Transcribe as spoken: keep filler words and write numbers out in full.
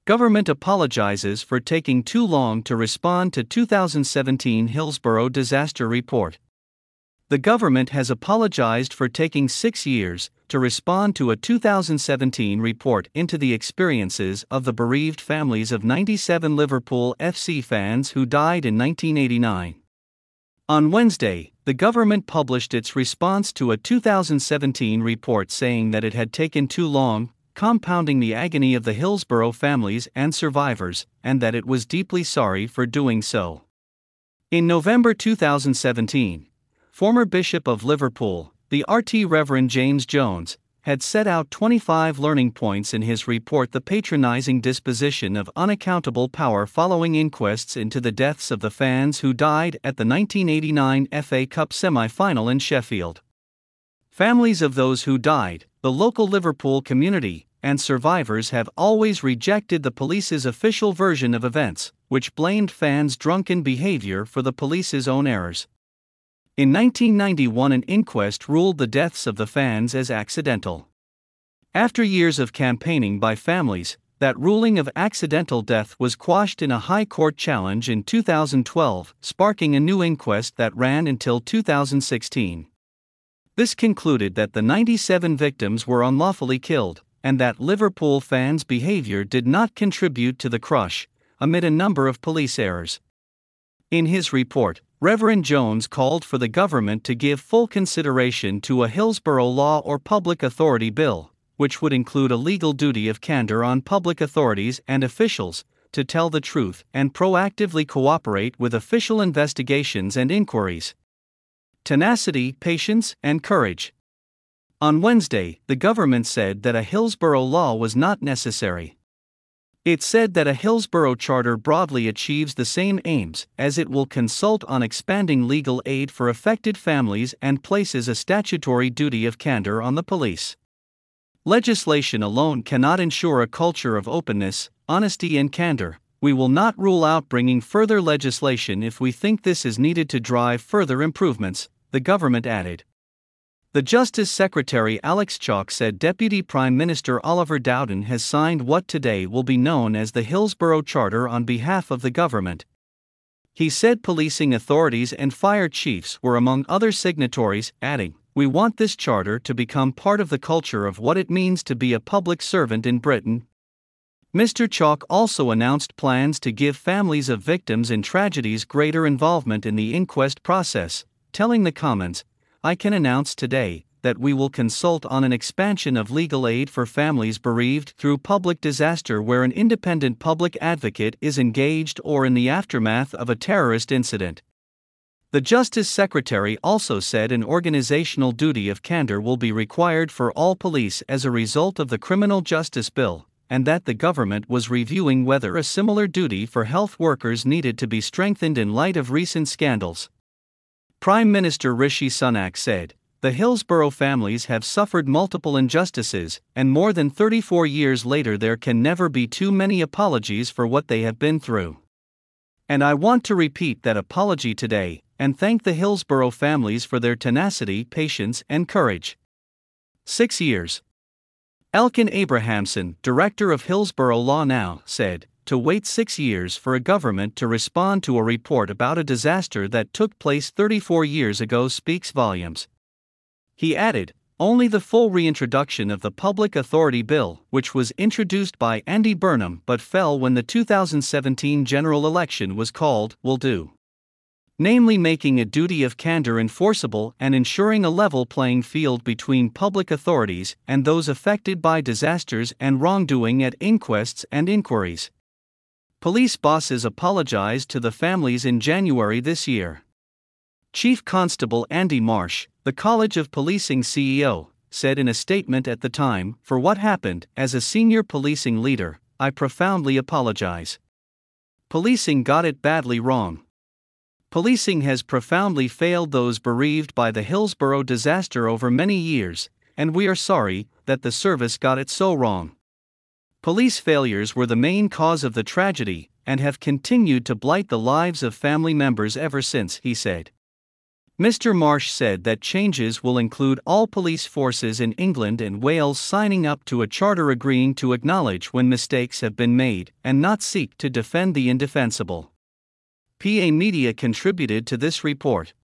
Government apologizes for taking too long to respond to two thousand seventeen Hillsborough disaster report. The government has apologized for taking six years to respond to a two thousand seventeen report into the experiences of the bereaved families of ninety-seven Liverpool F C fans who died in nineteen eighty-nine. On Wednesday, the government published its response to a two thousand seventeen report saying that it had taken too long, compounding the agony of the Hillsborough families and survivors, and that it was deeply sorry for doing so. In November two thousand seventeen, former Bishop of Liverpool, the R T Reverend James Jones, had set out twenty-five learning points in his report, The Patronizing Disposition of Unaccountable Power, following inquests into the deaths of the fans who died at the nineteen eighty-nine F A Cup semi-final in Sheffield. Families of those who died, the local Liverpool community, and survivors have always rejected the police's official version of events, which blamed fans' drunken behavior for the police's own errors. In nineteen ninety-one, an inquest ruled the deaths of the fans as accidental. After years of campaigning by families, that ruling of accidental death was quashed in a High Court challenge in two thousand twelve, sparking a new inquest that ran until two thousand sixteen. This concluded that the ninety-seven victims were unlawfully killed, and that Liverpool fans' behavior did not contribute to the crush, amid a number of police errors. In his report, Reverend Jones called for the government to give full consideration to a Hillsborough law or public authority bill, which would include a legal duty of candor on public authorities and officials to tell the truth and proactively cooperate with official investigations and inquiries. Tenacity, patience, and courage. On Wednesday, the government said that a Hillsborough law was not necessary. It said that a Hillsborough charter broadly achieves the same aims, as it will consult on expanding legal aid for affected families and places a statutory duty of candor on the police. Legislation alone cannot ensure a culture of openness, honesty, and candor. We will not rule out bringing further legislation if we think this is needed to drive further improvements, the government added. The Justice Secretary Alex Chalk said Deputy Prime Minister Oliver Dowden has signed what today will be known as the Hillsborough Charter on behalf of the government. He said policing authorities and fire chiefs were among other signatories, adding, "We want this charter to become part of the culture of what it means to be a public servant in Britain." Mister Chalk also announced plans to give families of victims in tragedies greater involvement in the inquest process, telling the Commons, "I can announce today that we will consult on an expansion of legal aid for families bereaved through public disaster where an independent public advocate is engaged or in the aftermath of a terrorist incident." The Justice Secretary also said an organizational duty of candor will be required for all police as a result of the Criminal Justice Bill, and that the government was reviewing whether a similar duty for health workers needed to be strengthened in light of recent scandals. Prime Minister Rishi Sunak said, "The Hillsborough families have suffered multiple injustices, and more than thirty-four years later there can never be too many apologies for what they have been through. And I want to repeat that apology today, and thank the Hillsborough families for their tenacity, patience, and courage." Six years. Elkin Abrahamson, director of Hillsborough Law Now, said, "To wait six years for a government to respond to a report about a disaster that took place thirty-four years ago speaks volumes." He added, "Only the full reintroduction of the Public Authority Bill, which was introduced by Andy Burnham but fell when the two thousand seventeen general election was called, will do. Namely, making a duty of candor enforceable and ensuring a level playing field between public authorities and those affected by disasters and wrongdoing at inquests and inquiries." Police bosses apologized to the families in January this year. Chief Constable Andy Marsh, the College of Policing C E O, said in a statement at the time, "For what happened, as a senior policing leader, I profoundly apologize. Policing got it badly wrong. Policing has profoundly failed those bereaved by the Hillsborough disaster over many years, and we are sorry that the service got it so wrong. Police failures were the main cause of the tragedy, and have continued to blight the lives of family members ever since," he said. Mister Marsh said that changes will include all police forces in England and Wales signing up to a charter agreeing to acknowledge when mistakes have been made and not seek to defend the indefensible. P A Media contributed to this report.